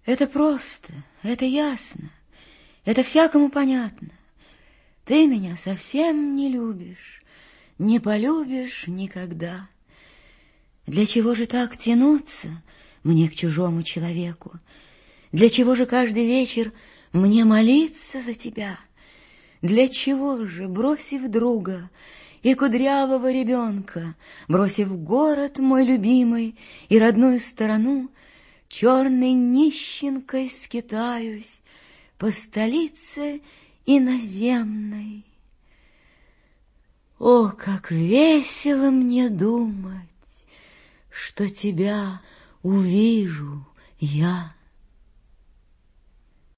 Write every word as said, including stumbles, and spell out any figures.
Это просто, это ясно, это всякому понятно. Ты меня совсем не любишь, не полюбишь никогда. Для чего же так тянуться мне к чужому человеку? Для чего же каждый вечер мне молиться за тебя? Для чего же, бросив друга и кудрявого ребенка, бросив город мой любимый и родную сторону, черной нищенкой скитаюсь по столице иноземной? О, как весело мне думать, что тебя увижу я!